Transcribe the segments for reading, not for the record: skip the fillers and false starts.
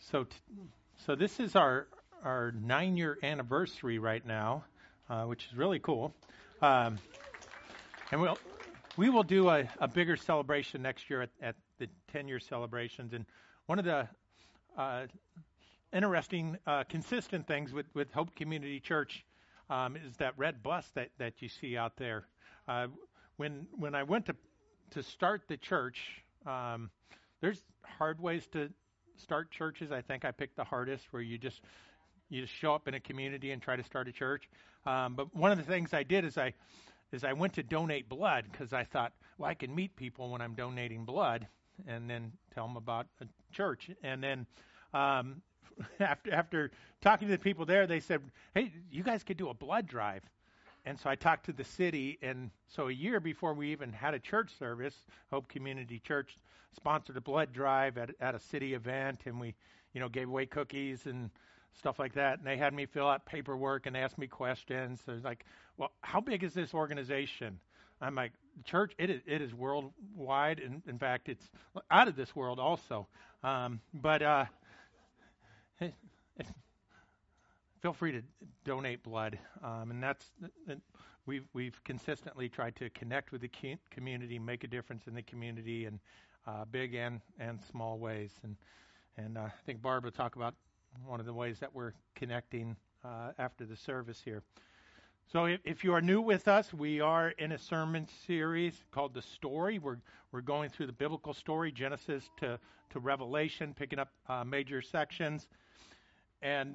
So, t- so this is our 9-year anniversary right now, which is really cool. Um, and we will do a bigger celebration next year at the 10-year celebrations. And one of the uh, interesting, consistent things with Hope Community Church is that red bus that you see out there. Uh, when I went to start the church, there's hard ways to start churches. I think I picked the hardest, where you just show up in a community and try to start a church. But one of the things I did is I went to donate blood, because I thought, well, I can meet people when I'm donating blood, and then tell them about a church. And then um, after talking to the people there, they said, hey, you guys could do a blood drive. And so I talked to the city, and so a year before we even had a church service, Hope Community Church sponsored a blood drive at a city event, and we, gave away cookies and stuff like that. And they had me fill out paperwork and ask me questions. So it's like, well, how big is this organization? I'm like, church, it is worldwide. In fact, it's out of this world also. But feel free to donate blood, and we've consistently tried to connect with the community, make a difference in the community, in big and small ways. And I think Barb will talk about one of the ways that we're connecting after the service here. So if you are new with us, we are in a sermon series called The Story. We're going through the biblical story, Genesis to Revelation, picking up major sections. And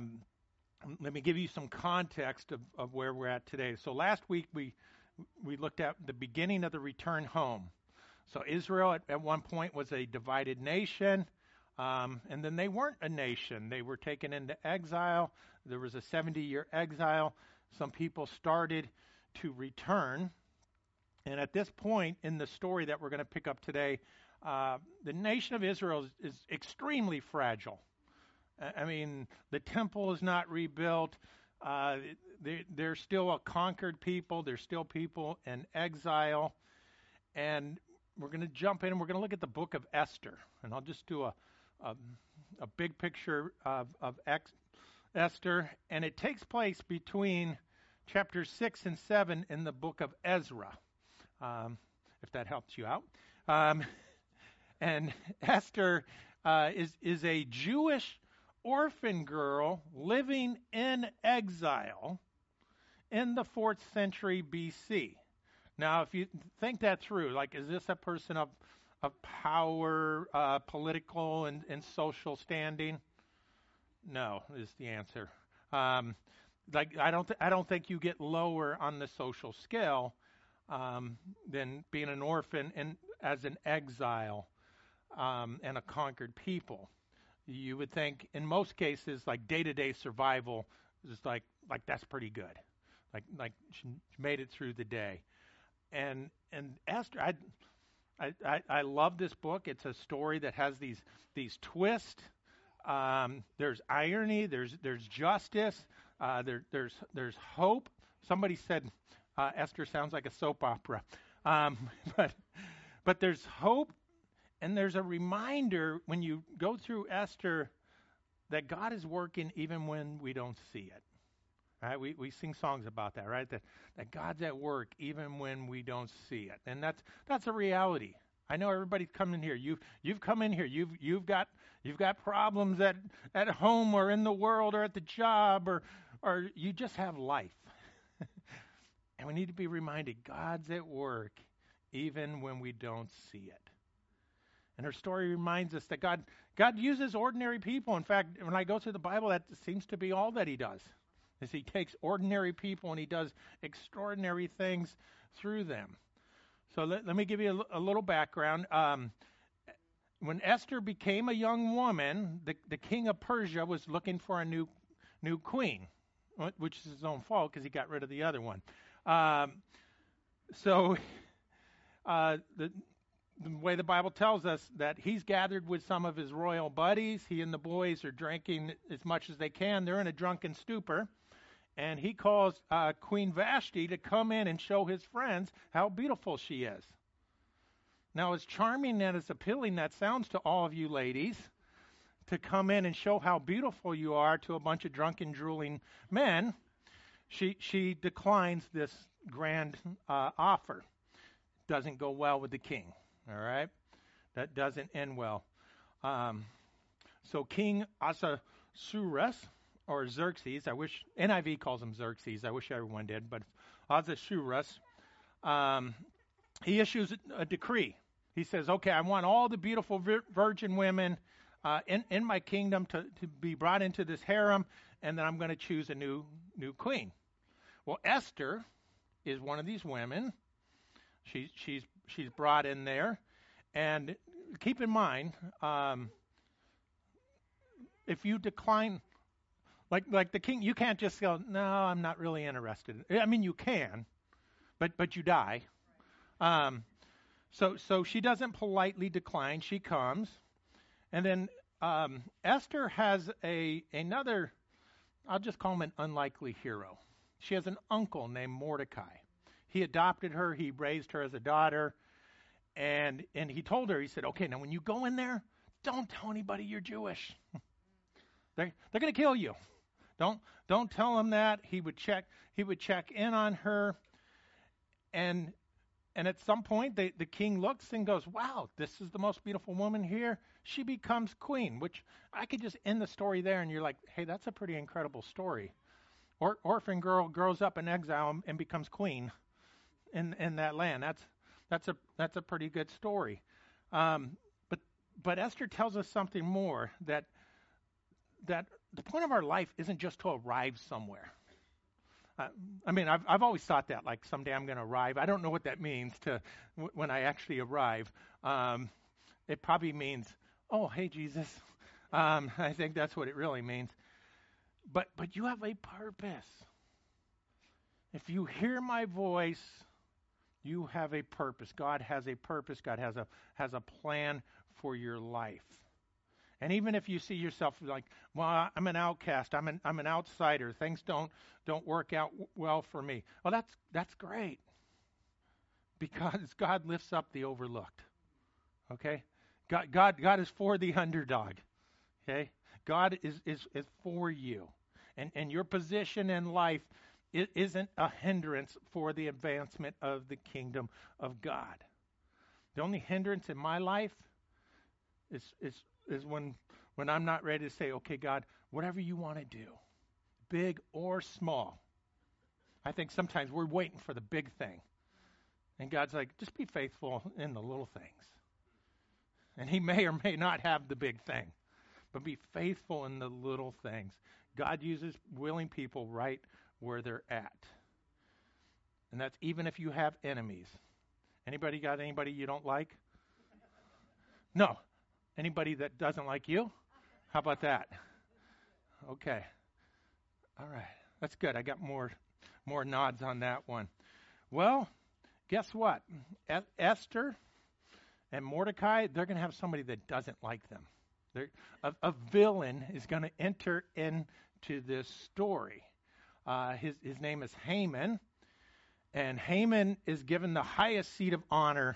let me give you some context of where we're at today. So last week we looked at the beginning of the return home. So Israel at one point was a divided nation, and then they weren't a nation. They were taken into exile. There was a 70-year exile. Some people started to return. And at this point in the story that we're going to pick up today, the nation of Israel is extremely fragile. I mean, the temple is not rebuilt. They're still a conquered people. They're still people in exile. And we're going to jump in and we're going to look at the book of Esther. And I'll just do a big picture of Esther. And it takes place between chapters 6 and 7 in the book of Ezra, if that helps you out. And Esther is a Jewish orphan girl living in exile in the 4th century BC. Now, if you think that through, like, is this a person of power, political and social standing? No, is the answer. I don't think you get lower on the social scale than being an orphan and as an exile and a conquered people. You would think, in most cases, like day-to-day survival is like that's pretty good. Like she made it through the day. And Esther, I love this book. It's a story that has these twists. There's irony. There's justice. There's hope. Somebody said Esther sounds like a soap opera, but there's hope. And there's a reminder when you go through Esther that God is working even when we don't see it. Right? We sing songs about that, right? That God's at work even when we don't see it. And that's a reality. I know everybody's coming here. You've come in here. You've got problems at home or in the world or at the job or you just have life. And we need to be reminded God's at work even when we don't see it. And her story reminds us that God uses ordinary people. In fact, when I go through the Bible, that seems to be all that he does, is he takes ordinary people and he does extraordinary things through them. So let me give you a little background. When Esther became a young woman, the king of Persia was looking for a new queen, which is his own fault because he got rid of the other one. The way the Bible tells us that he's gathered with some of his royal buddies. He and the boys are drinking as much as they can. They're in a drunken stupor. And he calls Queen Vashti to come in and show his friends how beautiful she is. Now, as charming and as appealing that sounds to all of you ladies, to come in and show how beautiful you are to a bunch of drunken, drooling men, she declines this grand offer. Doesn't go well with the king. All right, that doesn't end well. So King Ahasuerus, or Xerxes, I wish NIV calls him Xerxes. I wish everyone did, but Ahasuerus, he issues a decree. He says, "Okay, I want all the beautiful virgin women in my kingdom to be brought into this harem, and then I'm going to choose a new queen." Well, Esther is one of these women. She's brought in there, and keep in mind, if you decline, like the king, you can't just go, "No, I'm not really interested." I mean, you can, but you die. So she doesn't politely decline. She comes, and then Esther has another. I'll just call him an unlikely hero. She has an uncle named Mordecai. He adopted her. He raised her as a daughter, and he told her. He said, "Okay, now when you go in there, don't tell anybody you're Jewish. They're going to kill you. Don't tell them that." He would check in on her, and at some point the king looks and goes, "Wow, this is the most beautiful woman here." She becomes queen, which I could just end the story there, and you're like, "Hey, that's a pretty incredible story." Orphan girl grows up in exile and becomes queen in that land. That's a pretty good story. But Esther tells us something more, that the point of our life isn't just to arrive somewhere. I mean, I've always thought that, like, someday I'm going to arrive. I don't know what that means when I actually arrive. It probably means, "Oh, hey, Jesus." I think that's what it really means. But you have a purpose. If you hear my voice, you have a purpose. God has a purpose. God has a plan for your life. And even if you see yourself like, "Well, I'm an outcast. I'm an outsider. Things don't work out well for me." Well, that's great, because God lifts up the overlooked. Okay, God is for the underdog. Okay, God is for you, and your position in life isn't a hindrance for the advancement of the kingdom of God. The only hindrance in my life is when I'm not ready to say, "Okay, God, whatever you want to do, big or small." I think sometimes we're waiting for the big thing. And God's like, "Just be faithful in the little things." And he may or may not have the big thing, but be faithful in the little things. God uses willing people right where they're at. And that's even if you have enemies. Anybody got anybody you don't like? No. Anybody that doesn't like you? How about that? Okay. All right. That's good. I got more nods on that one. Well, guess what? Esther and Mordecai, they're going to have somebody that doesn't like them. A villain is going to enter into this story. His name is Haman, and Haman is given the highest seat of honor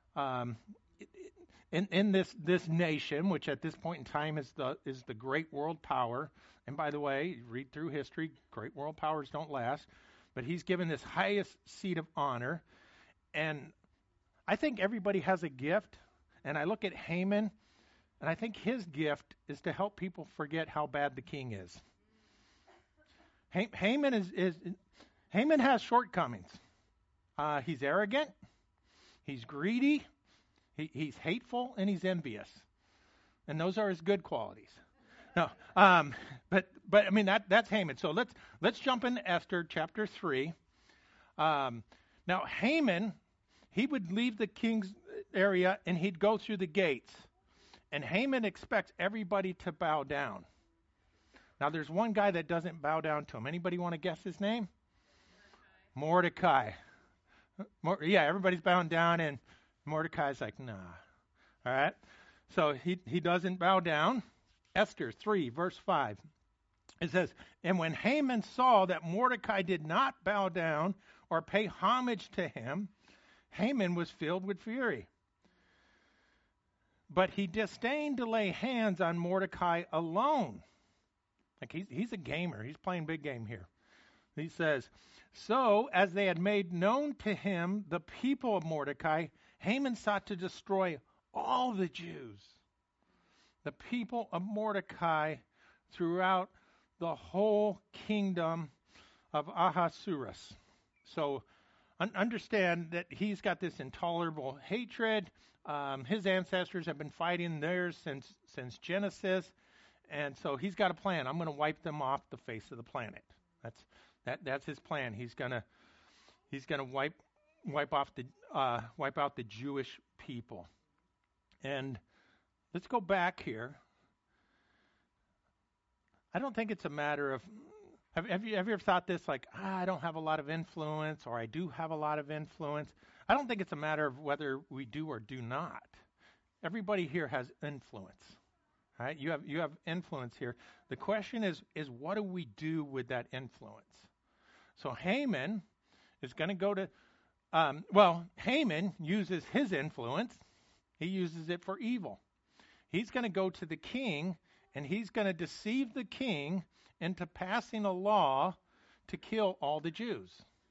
in this nation, which at this point in time is the great world power. And by the way, read through history, great world powers don't last. But he's given this highest seat of honor, and I think everybody has a gift. And I look at Haman, and I think his gift is to help people forget how bad the king is. Haman has shortcomings. He's arrogant. He's greedy. He's hateful, and he's envious. And those are his good qualities. No, but I mean that's Haman. So let's jump into Esther chapter 3. Now Haman, he would leave the king's area and he'd go through the gates. And Haman expects everybody to bow down. Now, there's one guy that doesn't bow down to him. Anybody want to guess his name? Mordecai. Yeah, everybody's bowing down, and Mordecai's like, "Nah." All right? So he doesn't bow down. Esther 3, verse 5. It says, "And when Haman saw that Mordecai did not bow down or pay homage to him, Haman was filled with fury." But he disdained to lay hands on Mordecai alone. Like he's a gamer. He's playing big game here. He says, so as they had made known to him the people of Mordecai, Haman sought to destroy all the Jews, the people of Mordecai throughout the whole kingdom of Ahasuerus. So understand that he's got this intolerable hatred. His ancestors have been fighting theirs since Genesis, and so he's got a plan. I'm going to wipe them off the face of the planet. That's his plan. He's gonna wipe out the Jewish people. And let's go back here. I don't think it's a matter of have you ever thought this, like, I don't have a lot of influence, or I do have a lot of influence? I don't think it's a matter of whether we do or do not. Everybody here has influence. Right? You have influence here. The question is what do we do with that influence? So Haman is going to go to, Haman uses his influence. He uses it for evil. He's going to go to the king, and he's going to deceive the king into passing a law to kill all the Jews.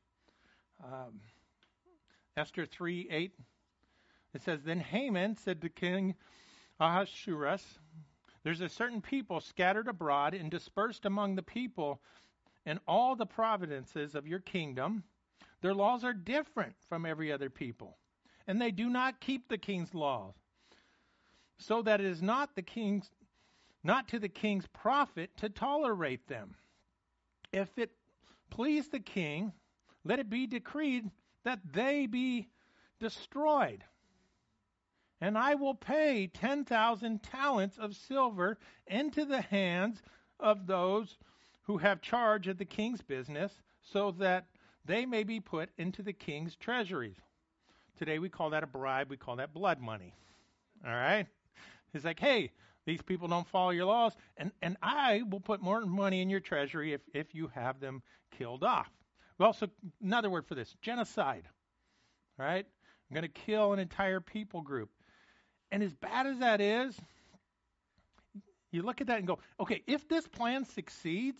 Esther 3:8, it says, then Haman said to King Ahasuerus, there's a certain people scattered abroad and dispersed among the people in all the provinces of your kingdom. Their laws are different from every other people, and they do not keep the king's laws, so that it is not to the king's profit to tolerate them. If it please the king, let it be decreed that they be destroyed. And I will pay 10,000 talents of silver into the hands of those who have charge of the king's business, so that they may be put into the king's treasuries. Today we call that a bribe. We call that blood money. All right? He's like, hey, these people don't follow your laws, and I will put more money in your treasury if you have them killed off. Well, so another word for this, genocide. All right? I'm going to kill an entire people group. And as bad as that is, you look at that and go, okay, if this plan succeeds,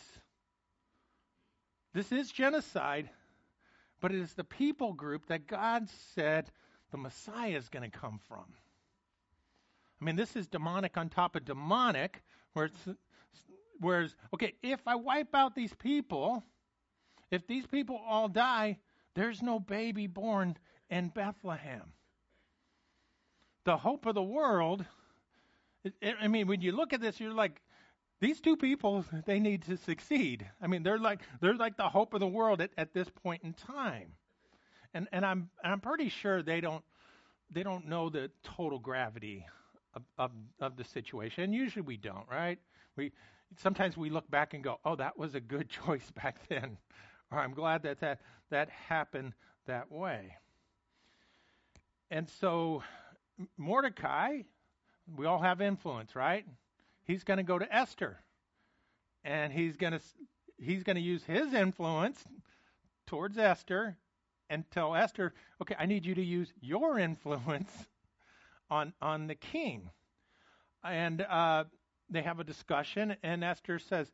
this is genocide, but it is the people group that God said the Messiah is going to come from. I mean, this is demonic on top of demonic, whereas, okay, if I wipe out these people, if these people all die, there's no baby born in Bethlehem. The hope of the world, I mean, when you look at this, you're like, these two people, they need to succeed. I mean, they're like the hope of the world at this point in time. And I'm pretty sure they don't know the total gravity of the situation. And usually we don't, right? Sometimes we look back and go, oh, that was a good choice back then. Or I'm glad that happened that way. And so Mordecai, we all have influence, right? He's going to go to Esther, and he's going to use his influence towards Esther and tell Esther, okay, I need you to use your influence on the king. And they have a discussion, and Esther says,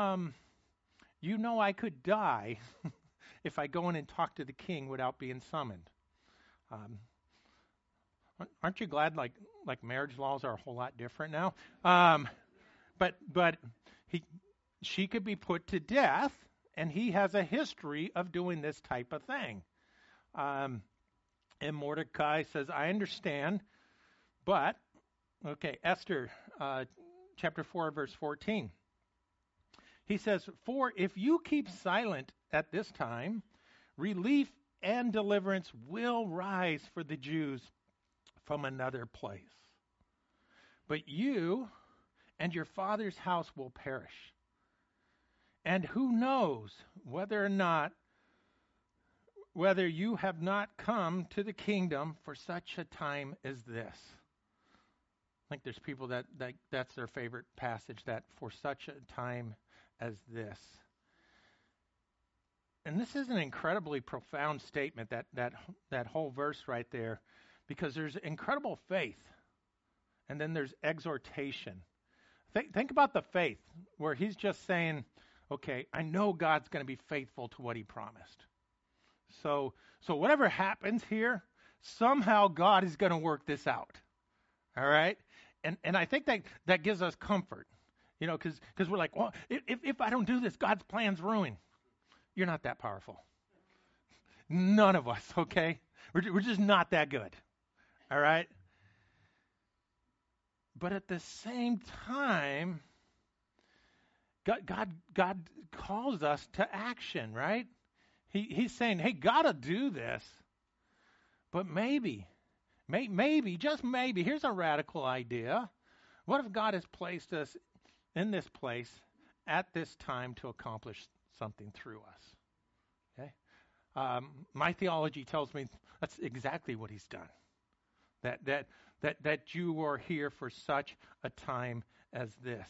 I could die if I go in and talk to the king without being summoned. Aren't you glad like marriage laws are a whole lot different now? But she could be put to death, and he has a history of doing this type of thing. And Mordecai says, I understand, but, okay, Esther chapter 4, verse 14. He says, for if you keep silent at this time, relief and deliverance will rise for the Jews from another place. But you and your father's house will perish. And who knows whether you have not come to the kingdom for such a time as this. I think there's people that's their favorite passage, that for such a time as this. And this is an incredibly profound statement, that whole verse right there, because there's incredible faith and then there's exhortation. Think about the faith, where he's just saying, okay, I know God's going to be faithful to what he promised. So whatever happens here, somehow God is going to work this out. All right? And I think that gives us comfort, because we're like, well, if I don't do this, God's plan's ruined. You're not that powerful. None of us, okay? We're just not that good. All right? But at the same time, God calls us to action, right? He's saying, hey, gotta do this. But maybe, just maybe, here's a radical idea. What if God has placed us in this place at this time to accomplish something through us? Okay? My theology tells me that's exactly what he's done. That you are here for such a time as this.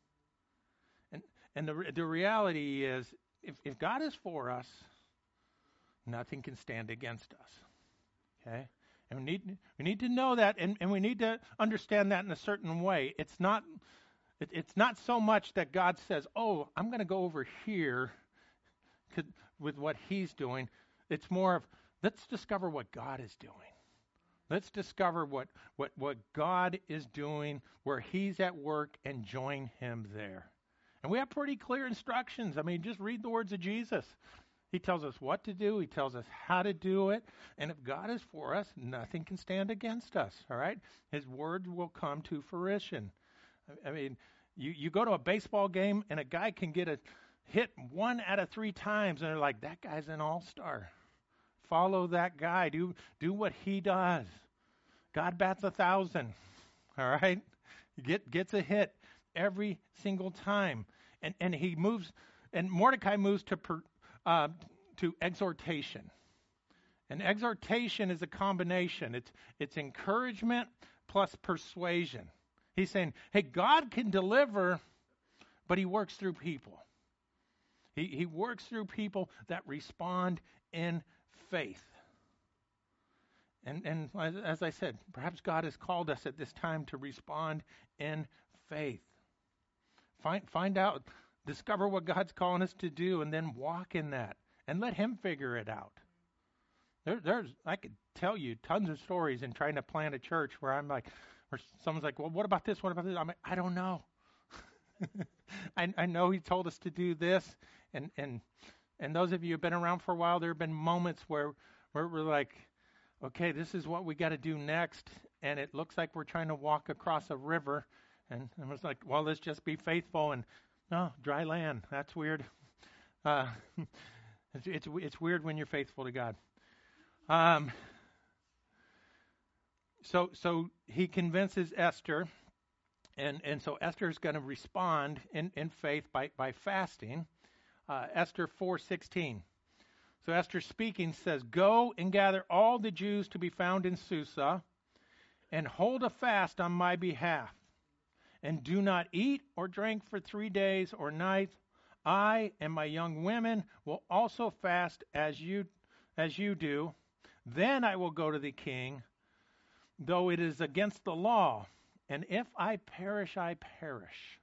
And the reality is, if God is for us, nothing can stand against us. Okay? And we need to know that, and we need to understand that in a certain way. It's not so much that God says, oh, I'm going to go over here with what he's doing. It's more of, let's discover what God is doing. Let's discover what God is doing, where he's at work, and join him there. And we have pretty clear instructions. I mean, just read the words of Jesus. He tells us what to do. He tells us how to do it. And if God is for us, nothing can stand against us, all right? His word will come to fruition. I mean, you go to a baseball game, and a guy can get a hit 1 out of 3 times, and they're like, that guy's an all-star. Follow that guy. Do what he does. God bats 1,000, all right? Gets a hit every single time. And he moves, and Mordecai moves to exhortation. And exhortation is a combination. It's encouragement plus persuasion. He's saying, hey, God can deliver, but he works through people. He works through people that respond in faith. And as I said, perhaps God has called us at this time to respond in faith. Find out, discover what God's calling us to do, and then walk in that, and let him figure it out. I could tell you tons of stories in trying to plant a church where someone's like, well, what about this? What about this? I'm like, I don't know. I know he told us to do this, and those of you who've been around for a while, there have been moments where we're like, okay, this is what we got to do next, and it looks like we're trying to walk across a river, and I was like, well, let's just be faithful, and no, dry land. That's weird. It's weird when you're faithful to God. So he convinces Esther, and so Esther is going to respond in faith by fasting. Esther 4:16. So Esther speaking says, go and gather all the Jews to be found in Susa, and hold a fast on my behalf, and do not eat or drink for 3 days or nights. I and my young women will also fast as you do. Then I will go to the king, though it is against the law. And if I perish, I perish.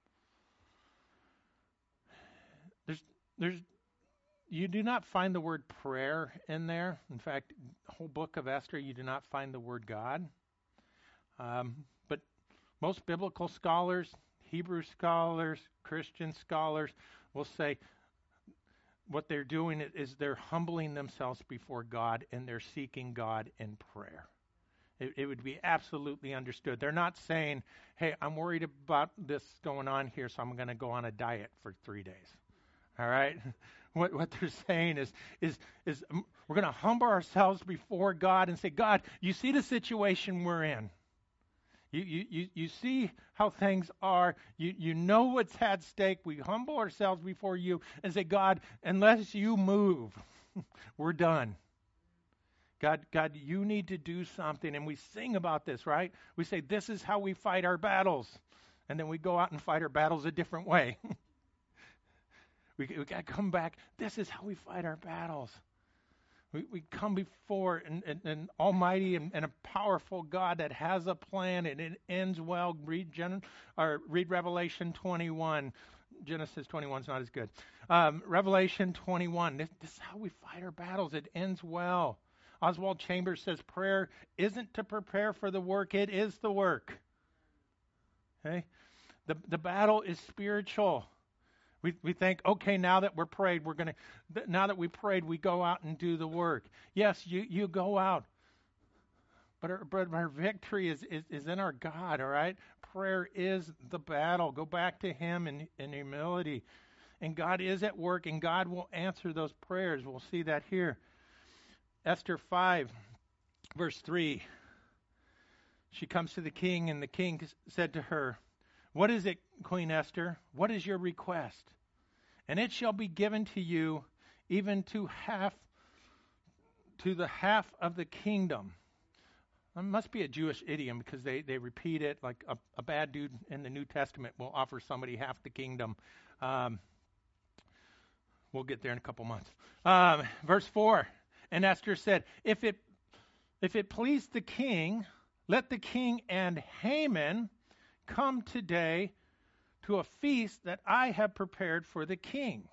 You do not find the word prayer in there. In fact, the whole book of Esther, you do not find the word God. But most biblical scholars, Hebrew scholars, Christian scholars will say what they're doing is they're humbling themselves before God, and they're seeking God in prayer. It would be absolutely understood. They're not saying, hey, I'm worried about this going on here, so I'm going to go on a diet for 3 days. All right? What they're saying is we're going to humble ourselves before God and say, God, you see the situation we're in. You see how things are. You know what's at stake. We humble ourselves before you and say, God, unless you move, we're done. God, you need to do something. And we sing about this, right? We say, this is how we fight our battles. And then we go out and fight our battles a different way. We got to come back. This is how we fight our battles. We come before an almighty and a powerful God that has a plan, and it ends well. Read Revelation 21. Genesis 21 is not as good. Revelation 21. This is how we fight our battles. It ends well. Oswald Chambers says prayer isn't to prepare for the work. It is the work. Okay? The battle is spiritual. We think, okay, now that we're prayed, now that we prayed, we go out and do the work. Yes, you go out. But our victory is in our God, all right? Prayer is the battle. Go back to Him in humility. And God is at work, and God will answer those prayers. We'll see that here. Esther 5, verse 3. She comes to the king, and the king said to her, "What is it, Queen Esther? What is your request? And it shall be given to you, even to the half of the kingdom." It must be a Jewish idiom, because they repeat it like a bad dude in the New Testament will offer somebody half the kingdom. We'll get there in a couple months. Verse 4, and Esther said, If it please the king, let the king and Haman come today to a feast that I have prepared for the king.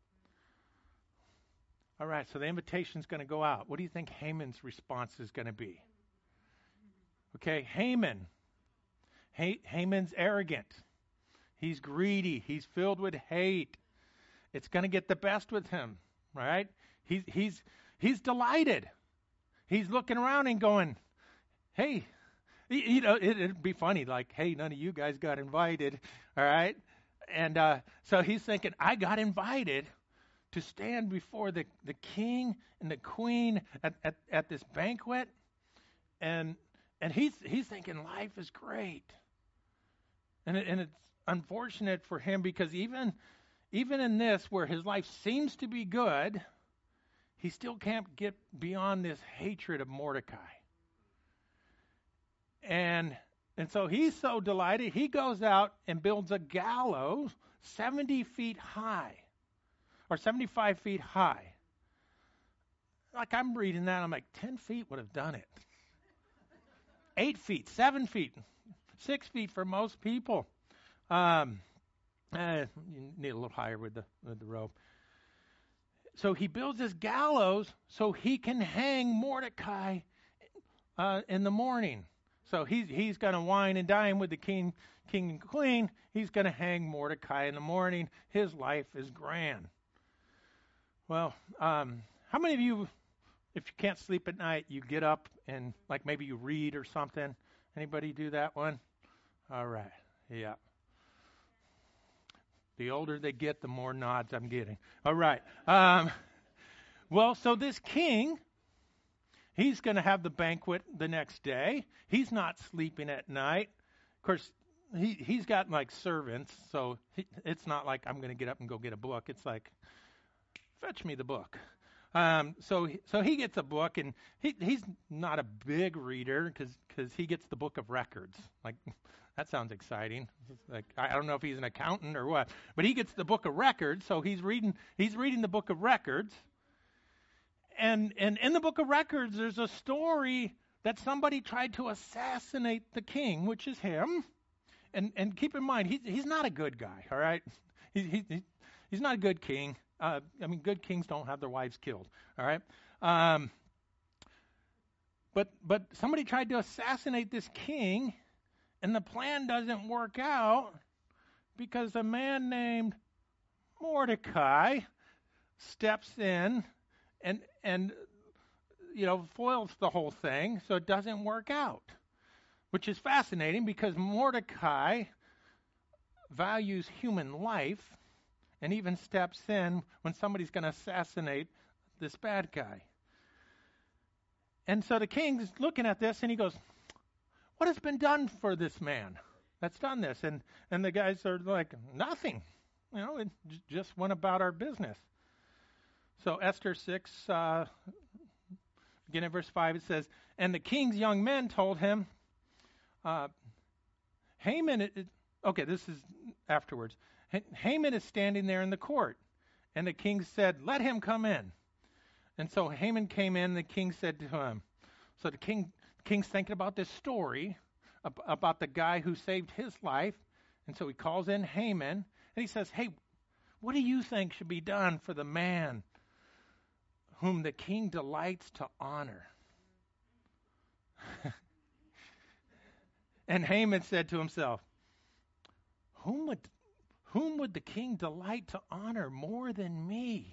All right, so the invitation's going to go out. What do you think Haman's response is going to be? Okay, Haman. Haman's arrogant. He's greedy. He's filled with hate. It's going to get the best with him, right? He's delighted. He's looking around and going, hey, it'd be funny, like, hey, none of you guys got invited, all right? And so he's thinking, I got invited to stand before the king and the queen at this banquet, and he's thinking life is great. And it's unfortunate for him, because even in this, where his life seems to be good, he still can't get beyond this hatred of Mordecai. And so he's so delighted, he goes out and builds a gallows 70 feet high, or 75 feet high. Like, I'm reading that, I'm like, 10 feet would have done it. 8 feet, 7 feet, 6 feet for most people. You need a little higher with the rope. So he builds this gallows so he can hang Mordecai in the morning. So he's going to wine and dine with the king and queen. He's going to hang Mordecai in the morning. His life is grand. Well, how many of you, if you can't sleep at night, you get up and, like, maybe you read or something? Anybody do that one? All right. Yeah. The older they get, the more nods I'm getting. All right. Well, so this king, he's going to have the banquet the next day. He's not sleeping at night. Of course, he's got, like, servants, so it's not like I'm going to get up and go get a book. It's like, fetch me the book. So he gets a book, and he's not a big reader, because he gets the book of records. Like, that sounds exciting. Like, I don't know if he's an accountant or what, but he gets the book of records. So he's reading the book of records, and in the book of records, there's a story that somebody tried to assassinate the king, which is him. And keep in mind, he's not a good guy. All right, he's not a good king. Good kings don't have their wives killed. All right. But somebody tried to assassinate this king, and the plan doesn't work out because a man named Mordecai steps in and foils the whole thing, so it doesn't work out. Which is fascinating, because Mordecai values human life and even steps in when somebody's going to assassinate this bad guy. And so the king's looking at this, and he goes, what has been done for this man that's done this? And the guys are like, nothing. It just went about our business. So Esther 6, beginning at verse 5, it says, and the king's young men told him, Haman, this is afterwards. Haman is standing there in the court. And the king said, let him come in. And so Haman came in, and the king said to him, so the king's thinking about this story about the guy who saved his life. And so he calls in Haman, and he says, hey, what do you think should be done for the man whom the king delights to honor? And Haman said to himself, whom would the king delight to honor more than me?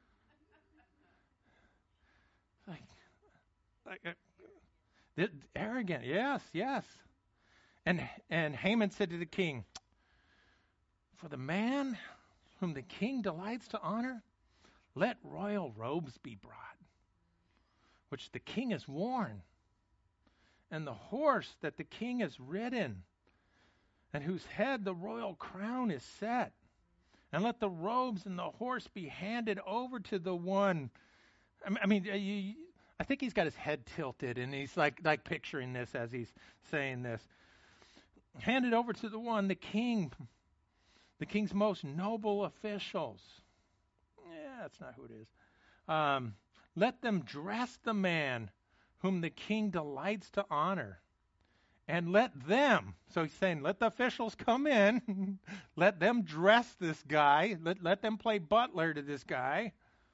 Arrogant, yes. And Haman said to the king, for the man whom the king delights to honor, let royal robes be brought, which the king has worn, and the horse that the king has ridden, and whose head the royal crown is set. And let the robes and the horse be handed over to the one. I think he's got his head tilted, and he's like picturing this as he's saying this. Handed over to the one, the king's most noble officials. Yeah, that's not who it is. Let them dress the man whom the king delights to honor. And let them, so he's saying, let the officials come in, let them dress this guy, let them play butler to this guy.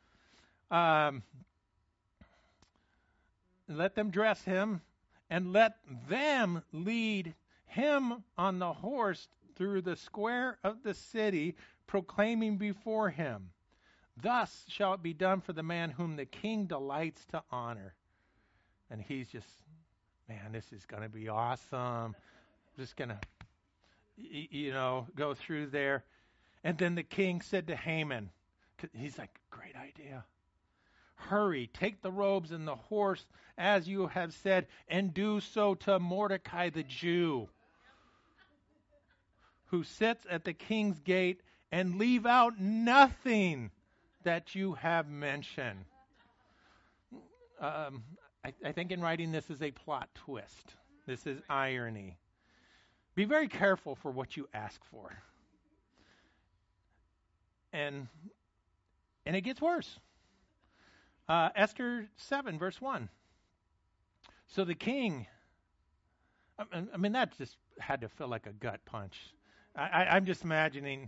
Let them dress him, and let them lead him on the horse through the square of the city, proclaiming before him, thus shall it be done for the man whom the king delights to honor. And he's just, man, this is going to be awesome. Just going to, go through there. And then the king said to Haman, he's like, great idea. Hurry, take the robes and the horse as you have said, and do so to Mordecai the Jew, who sits at the king's gate, and leave out nothing that you have mentioned. I think in writing this is a plot twist. This is irony. Be very careful for what you ask for. And it gets worse. Esther 7, verse 1. So the king, that just had to feel like a gut punch. I'm just imagining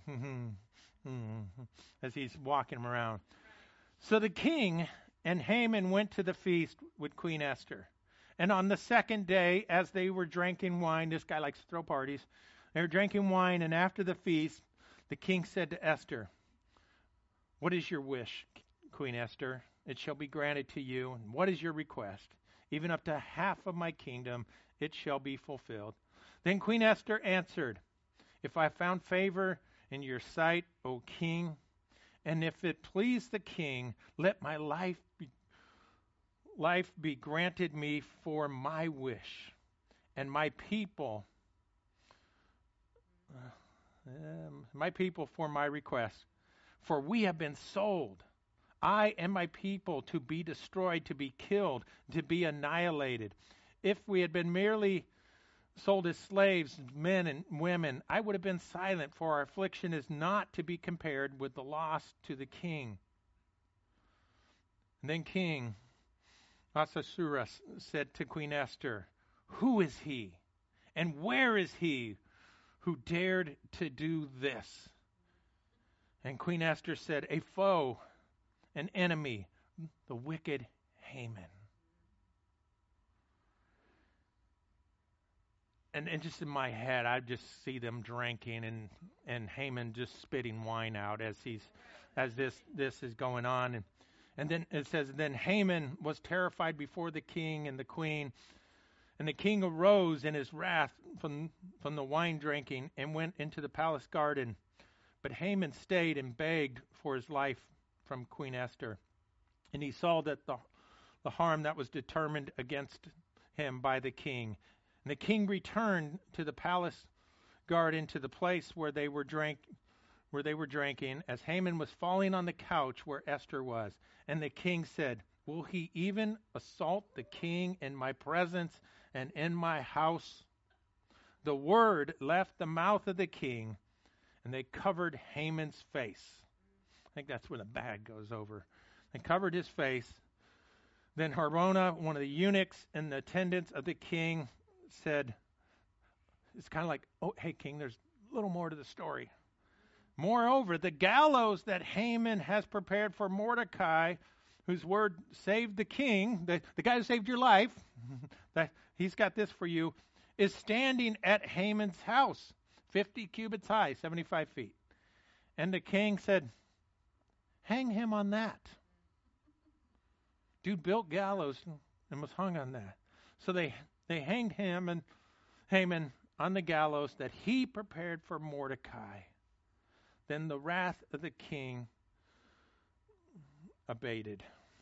as he's walking around. So the king and Haman went to the feast with Queen Esther. And on the second day, as they were drinking wine, this guy likes to throw parties. They were drinking wine, and after the feast, the king said to Esther, what is your wish, Queen Esther? It shall be granted to you. And what is your request? Even up to half of my kingdom, it shall be fulfilled. Then Queen Esther answered, if I found favor in your sight, O king, and if it please the king, let my life be granted me for my wish, and my people for my request. For we have been sold, I and my people, to be destroyed, to be killed, to be annihilated. If we had been merely sold as slaves, men and women, I would have been silent, for our affliction is not to be compared with the loss to the king. And then King Ahasuerus said to Queen Esther, who is he, and where is he who dared to do this? And Queen Esther said, a foe, an enemy, the wicked Haman. And just in my head, I just see them drinking and Haman just spitting wine out as this is going on. And then it says, then Haman was terrified before the king and the queen. And the king arose in his wrath from the wine drinking and went into the palace garden. But Haman stayed and begged for his life from Queen Esther. And he saw that the harm that was determined against him by the king. And the king returned to the palace garden, to the place where they were drinking, as Haman was falling on the couch where Esther was. And the king said, will he even assault the king in my presence and in my house? The word left the mouth of the king, and they covered Haman's face. I think that's where the bag goes over. They covered his face, Then Harbona, one of the eunuchs and the attendants of the king, said, it's kind of like, oh, hey, king, there's a little more to the story. Moreover, the gallows that Haman has prepared for Mordecai, whose word saved the king, the guy who saved your life, that he's got this for you, is standing at Haman's house, 50 cubits high, 75 feet. And the king said, hang him on that. Dude built gallows and was hung on that. So they hanged him and Haman on the gallows that he prepared for Mordecai. Then the wrath of the king abated.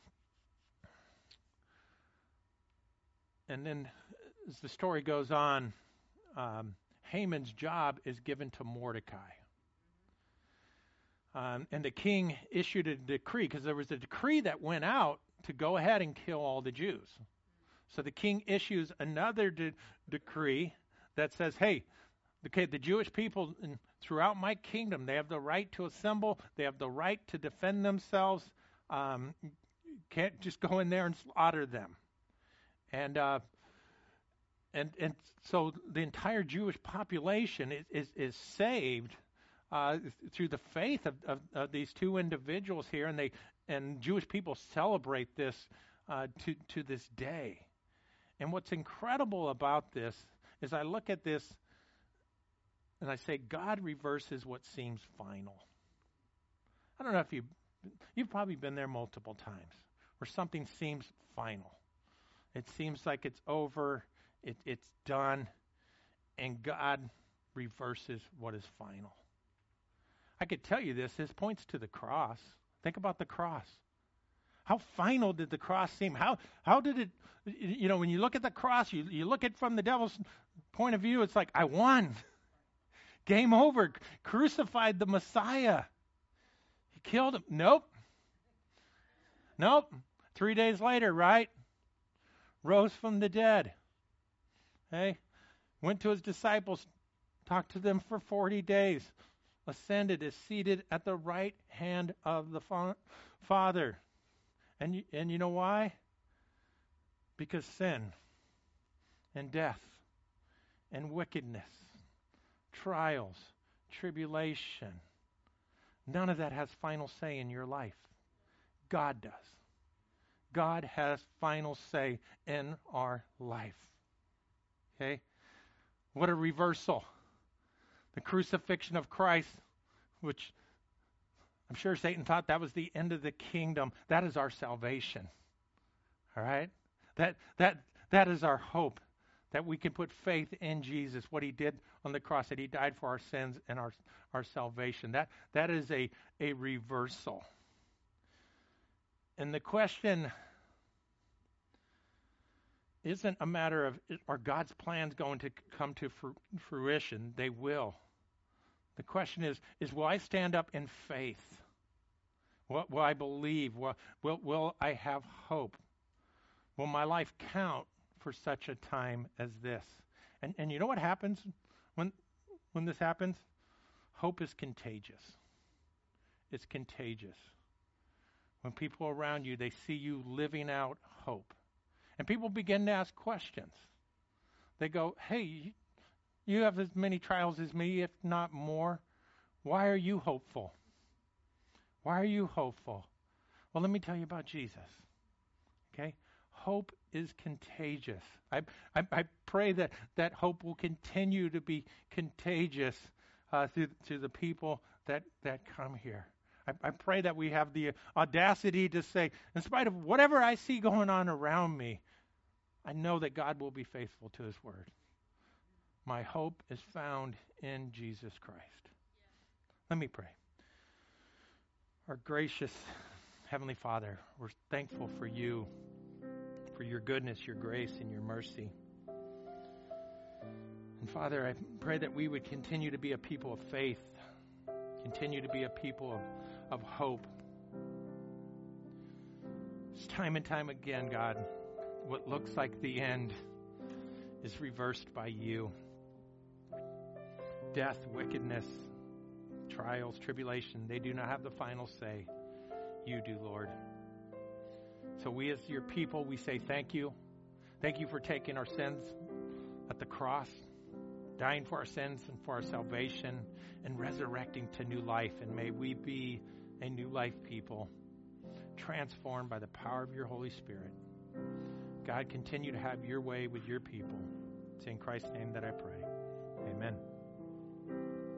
And then as the story goes on, Haman's job is given to Mordecai. And the king issued a decree, because there was a decree that went out to go ahead and kill all the Jews. So the king issues another decree that says, hey, the Jewish people throughout my kingdom, they have the right to assemble. They have the right to defend themselves. Can't just go in there and slaughter them. And so the entire Jewish population is saved through the faith of these two individuals here, and Jewish people celebrate this to this day. And what's incredible about this is I look at this and I say, God reverses what seems final. I don't know if you've probably been there multiple times where something seems final. It seems like it's over, it's done, and God reverses what is final. I could tell you this points to the cross. Think about the cross. How final did the cross seem? How did it, when you look at the cross, you look at from the devil's point of view, it's like, I won. Game over. Crucified the Messiah. He killed him. Nope. 3 days later, right? Rose from the dead. Hey, went to his disciples, talked to them for 40 days, ascended, is seated at the right hand of the Father. And you know why? Because sin and death and wickedness, trials, tribulation, none of that has final say in your life. God does. God has final say in our life. Okay? What a reversal. The crucifixion of Christ, which I'm sure Satan thought that was the end of the kingdom. That is our salvation. All right? That is our hope, that we can put faith in Jesus, what he did on the cross, that he died for our sins and our salvation. That is a reversal. And the question isn't a matter of, are God's plans going to come to fruition? They will. The question is will I stand up in faith? Will I believe? Will I have hope? Will my life count for such a time as this? And you know what happens when this happens? Hope is contagious. It's contagious. When people around you, they see you living out hope. And people begin to ask questions. They go, hey, you have as many trials as me, if not more. Why are you hopeful? Why are you hopeful? Well, let me tell you about Jesus. Okay? Hope is contagious. I pray that hope will continue to be contagious to the people that come here. I pray that we have the audacity to say, in spite of whatever I see going on around me, I know that God will be faithful to his word. My hope is found in Jesus Christ. Let me pray. Our gracious Heavenly Father, we're thankful for you, for your goodness, your grace, and your mercy. And Father, I pray that we would continue to be a people of faith, continue to be a people of hope. It's time and time again, God, what looks like the end is reversed by you. Death, wickedness, trials, tribulation, they do not have the final say. You do, Lord. So we as your people, we say thank you. Thank you for taking our sins at the cross, dying for our sins and for our salvation, and resurrecting to new life. And may we be a new life people, transformed by the power of your Holy Spirit. God, continue to have your way with your people. It's in Christ's name that I pray. Amen.